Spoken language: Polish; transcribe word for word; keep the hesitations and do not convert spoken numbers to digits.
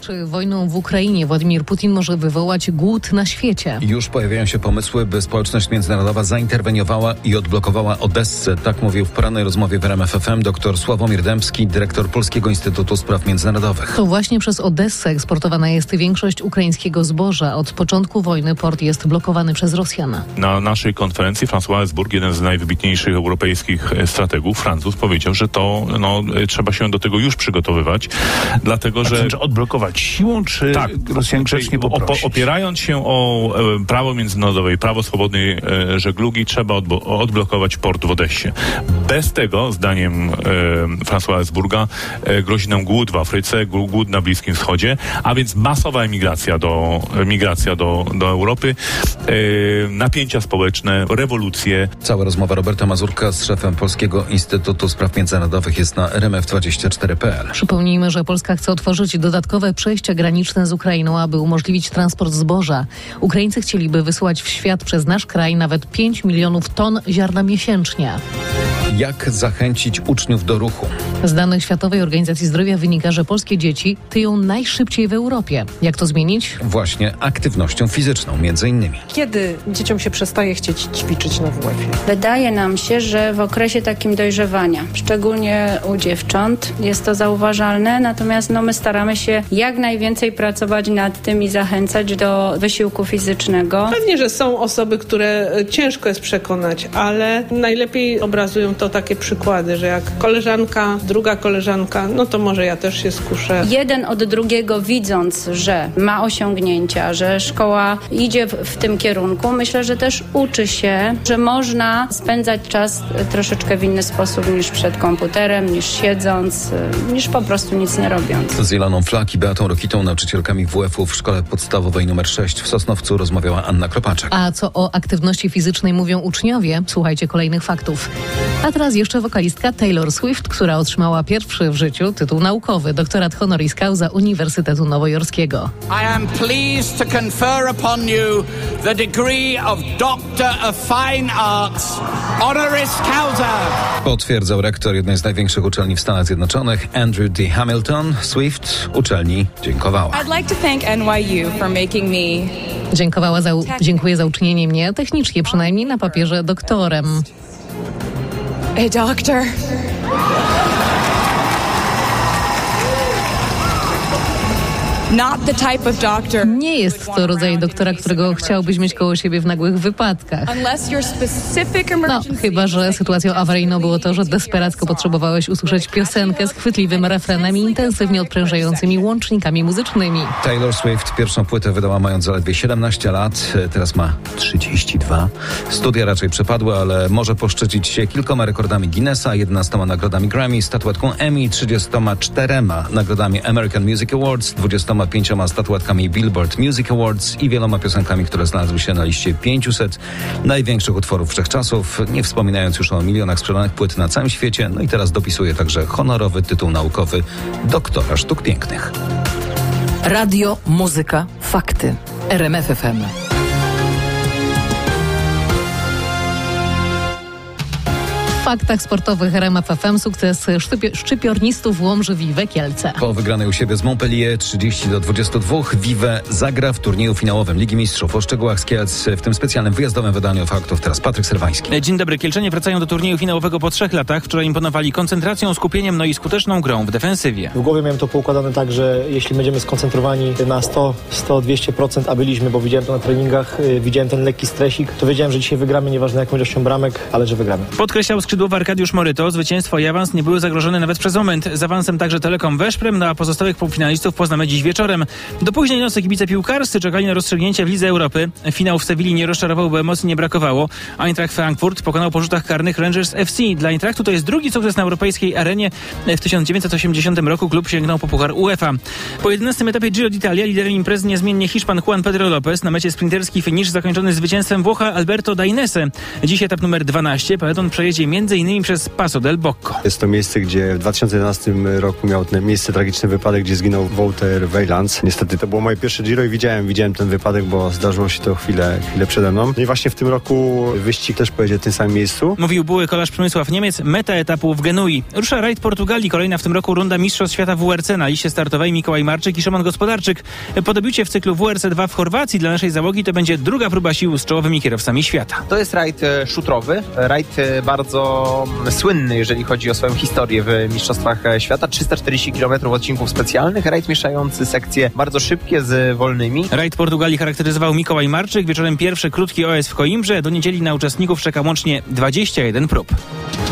Czy wojną w Ukrainie Władimir Putin może wywołać głód na świecie? Już pojawiają się pomysły, by społeczność międzynarodowa zainterweniowała i odblokowała Odessę. Tak mówił w porannej rozmowie w R M F F M dr Sławomir Dębski, dyrektor Polskiego Instytutu Spraw Międzynarodowych. To właśnie przez Odessę eksportowana jest większość ukraińskiego zboża. Od początku wojny port jest blokowany przez Rosjan. Na naszej konferencji François Hesburg, jeden z najwybitniejszych europejskich strategów, Francuz, powiedział, że to no, trzeba się do tego już przygotowywać, dlatego że... Znaczy odblokować siłą, czy tak, Rosjan grzecznie poprosić? Opierając się o e, prawo międzynarodowe i prawo swobodnej e, żeglugi, trzeba odbo- odblokować port w Odessie. Bez tego, zdaniem e, François Hesburga, e, grozi nam głód w Afryce, głód na Bliskim Wschodzie, a więc masowa emigracja do, emigracja do, do Europy, e, napięcia społeczne, rewolucje. Cała rozmowa Roberta Mazurka z szefem Polskiego Instytutu Spraw Międzynarodowych jest na R M F dwadzieścia cztery kropka p l. Przypomnijmy, że Polska chce otworzyć dodatkowe przejścia graniczne z Ukrainą, aby umożliwić transport zboża. Ukraińcy chcieliby wysyłać w świat przez nasz kraj nawet pięć milionów ton ziarna miesięcznie. Jak zachęcić uczniów do ruchu? Z danych Światowej Organizacji Zdrowia wynika, że polskie dzieci tyją najszybciej w Europie. Jak to zmienić? Właśnie aktywnością fizyczną, między innymi. Kiedy dzieciom się przestaje chcieć ćwiczyć na W F-ie? Wydaje nam się, że w okresie takim dojrzewania, szczególnie u dziewcząt, jest to zauważalne, natomiast no, my staramy się jak najwięcej pracować nad tym i zachęcać do wysiłku fizycznego. Pewnie, że są osoby, które ciężko jest przekonać, ale najlepiej obrazują to takie przykłady, że jak koleżanka, druga koleżanka, no to może ja też się skuszę. Jeden od drugiego widząc, że ma osiągnięcia, że szkoła idzie w, w tym kierunku, myślę, że też uczy się, że można spędzać czas troszeczkę w inny sposób niż przed komputerem, niż siedząc, niż po prostu nic nie robiąc. Z Iloną Flak i Beatą Rokitą, nauczycielkami W F-u w Szkole Podstawowej nr sześć w Sosnowcu, rozmawiała Anna Kropaczek. A co o aktywności fizycznej mówią uczniowie? Słuchajcie kolejnych faktów. A teraz jeszcze wokalistka Taylor Swift, która otrzymała pierwszy w życiu tytuł naukowy, doktorat honoris causa Uniwersytetu Nowojorskiego. I am pleased to confer upon you the degree of Doctor of Fine Arts honoris causa. Potwierdzał rektor jednej z największych uczelni w Stanach Zjednoczonych, Andrew D. Hamilton. Swift uczelni dziękowała. I'd like to thank N Y U for making me... Dziękowała za, dziękuję za uczynienie mnie, technicznie przynajmniej na papierze, doktorem. A doctor. Not the type of doctor. Nie jest to rodzaj doktora, którego chciałbyś mieć koło siebie w nagłych wypadkach. No, chyba że sytuacją awaryjną było to, że desperacko potrzebowałeś usłyszeć piosenkę z chwytliwym refrenem i intensywnie odprężającymi łącznikami muzycznymi. Taylor Swift pierwszą płytę wydała mając zaledwie siedemnaście lat, teraz ma trzydzieści dwa. Studia raczej przepadły, ale może poszczycić się kilkoma rekordami Guinnessa, jedenastoma nagrodami Grammy, statuetką Emmy, trzydziestoma czterema nagrodami American Music Awards, dwudziestoma pięcioma statuetkami Billboard Music Awards i wieloma piosenkami, które znalazły się na liście pięciuset największych utworów wszechczasów, nie wspominając już o milionach sprzedanych płyt na całym świecie. No i teraz dopisuje także honorowy tytuł naukowy doktora sztuk pięknych. Radio, muzyka, fakty. R M F F M. W faktach sportowych R M F F M sukces szczypio- szczypiornistów Łomży-Wiwe Kielce. Po wygranej u siebie z Montpellier trzydzieści do dwudziestu dwóch Wiwe zagra w turnieju finałowym Ligi Mistrzów. O szczegółach z Kielc w tym specjalnym wyjazdowym wydaniu faktów teraz Patryk Serwański. Dzień dobry. Kielczanie wracają do turnieju finałowego po trzech latach. Wczoraj imponowali koncentracją, skupieniem, no i skuteczną grą w defensywie. W głowie miałem to poukładane tak, że jeśli będziemy skoncentrowani na sto, sto, dwieście procent, a byliśmy, bo widziałem to na treningach, widziałem ten lekki stresik, to wiedziałem, że dzisiaj wygramy, nieważne jaką ilością bramek, ale że wygramy. Podkreślał skrzydłowy Arkadiusz Moryto. Zwycięstwo i awans nie były zagrożone nawet przez moment. Z awansem także Telekom Weszprem, no a pozostałych półfinalistów poznamy dziś wieczorem. Do późnej nocy kibice piłkarscy czekali na rozstrzygnięcie w Lidze Europy. Finał w Sewilli nie rozczarował, bo emocji nie brakowało. Eintracht Frankfurt pokonał po rzutach karnych Rangers F C. Dla Eintrachtu to jest drugi sukces na europejskiej arenie. W tysiąc dziewięćset osiemdziesiątym roku klub sięgnął po puchar UEFA. Po jedenastym etapie Giro d'Italia liderem imprezy niezmiennie Hiszpan Juan Pedro Lopez. Na mecie sprinterski finisz zakończony zwycięstwem Włocha Alberto Dainese. Dziś etap numer dwanaście. Peloton przejedzie między między innymi przez Paso del Bocco. Jest to miejsce, gdzie w dwa tysiące jedenastym roku miał ten miejsce tragiczny wypadek, gdzie zginął Wouter Weylands. Niestety to było moje pierwsze Giro i widziałem, widziałem ten wypadek, bo zdarzyło się to chwilę, chwilę przede mną. No i właśnie w tym roku wyścig też pojedzie w tym samym miejscu. Mówił były kolarz Przemysław Niemiec, meta etapu w Genui. Rusza rajd Portugalii, kolejna w tym roku runda Mistrzostw Świata W R C. Na liście startowej Mikołaj Marczyk i Szymon Gospodarczyk. Po debiucie w cyklu W R C dwa w Chorwacji dla naszej załogi to będzie druga próba sił z czołowymi kierowcami świata. To jest rajd szutrowy, rajd bardzo słynny, jeżeli chodzi o swoją historię w Mistrzostwach Świata. trzysta czterdzieści kilometrów odcinków specjalnych, rajd mieszający sekcje bardzo szybkie z wolnymi. Rajd Portugalii charakteryzował Mikołaj Marczyk. Wieczorem pierwszy krótki O S w Coimbrze. Do niedzieli na uczestników czeka łącznie dwadzieścia jeden prób.